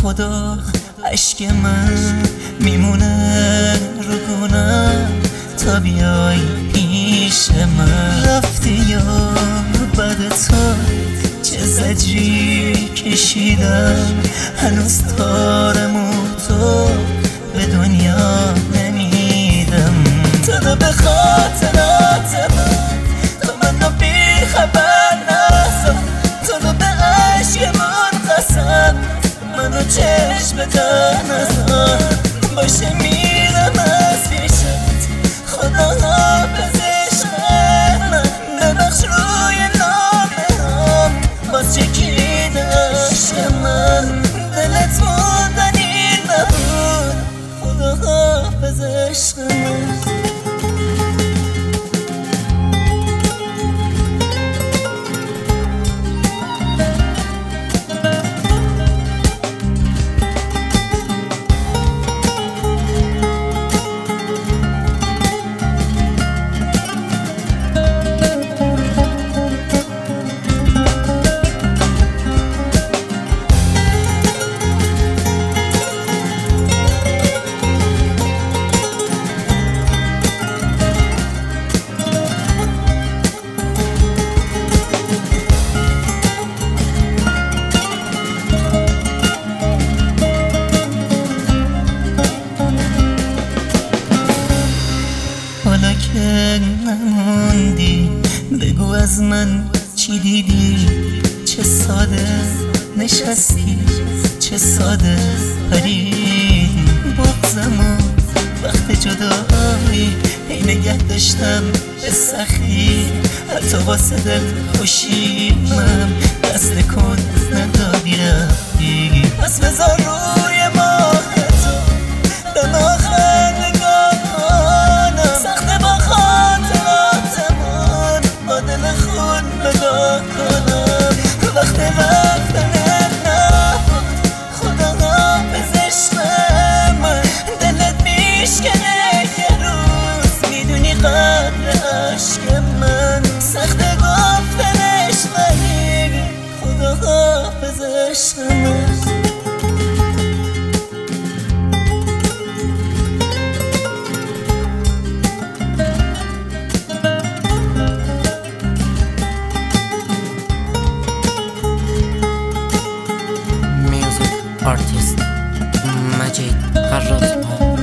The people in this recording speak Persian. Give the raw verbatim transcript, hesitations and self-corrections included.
خدا عشق من میمونه رو گونم تا بیای پیش من. رفتی یا بعد تو چه زجری کشیدم، هنوز تارم و تو به دنیا نمیدم. تو رو به خاطرات من، تو منو بی خبر نساز. تو رو به عشق من قسم، منو چشم تا نزار. باشه میرم از پیشت، خدا حافظ عشق من. ببخش روی نامه هم باز چکید عشق من. دلت موندنی نبود، خدا حافظ عشق من. حالا که نموندی بگو از من چی دیدی. چه ساده نشستی، چه ساده پریدی. بغضمو وقت جدایی هی نگه داشتم به سختی. حتی واسه دل خوشیمم دست کن ندادی رفتی. پس بذار روی ماه تو به ما خندگاه کنم. سخته با خاطراتمون با دل خون بدا کنم. وقت رفتنت نبود، خدا حافظ عشق من. دلت میشکنه یه روز میدونی قدر عشق من. سخته گفتنش ولی خدا حافظ عشق من. آرتیست مجید خراط